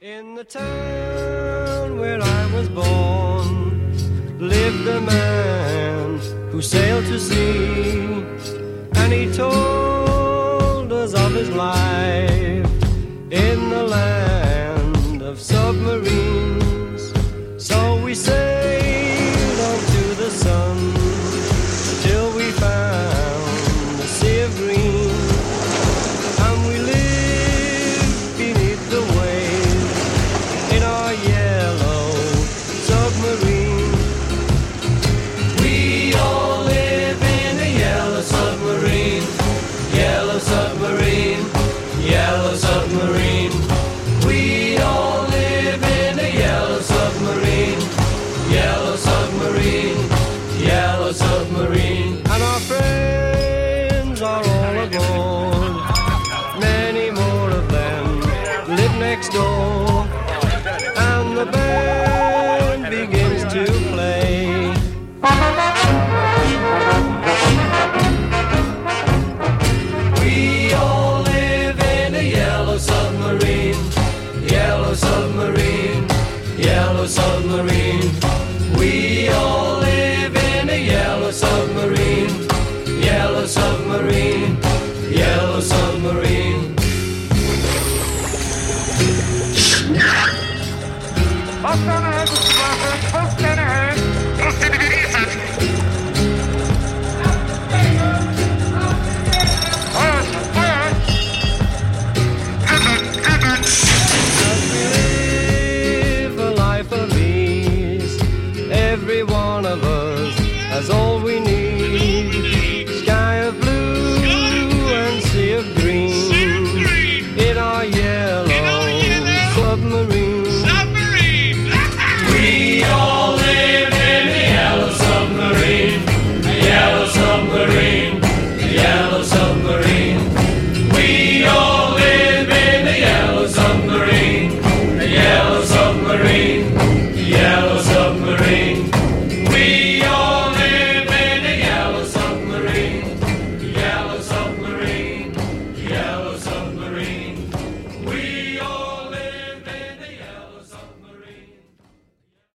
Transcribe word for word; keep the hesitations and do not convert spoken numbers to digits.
In the town where I was born lived a man who sailed to sea, and he told us of his life in the land of submarines. So we sailed on to the sun till we found the sea of green, and we lived beneath the waves in our yellow submarine. We all live in a yellow submarine, yellow submarine, yellow submarine. We all live in a yellow submarine, yellow submarine, yellow submarine. And our friends are all aboard, many more of them live next door, and the band begins to play. We all live in a yellow submarine, yellow submarine, yellow submarine. We all live in a yellow submarine, yellow submarine, yellow submarine. Post on ahead, Mister Blanford. Post on ahead. Post on ahead. Live a life of ease. Every one of us has all we need. Sky of blue and sea of green in our yellow submarine. We all live in a yellow submarine, a yellow submarine.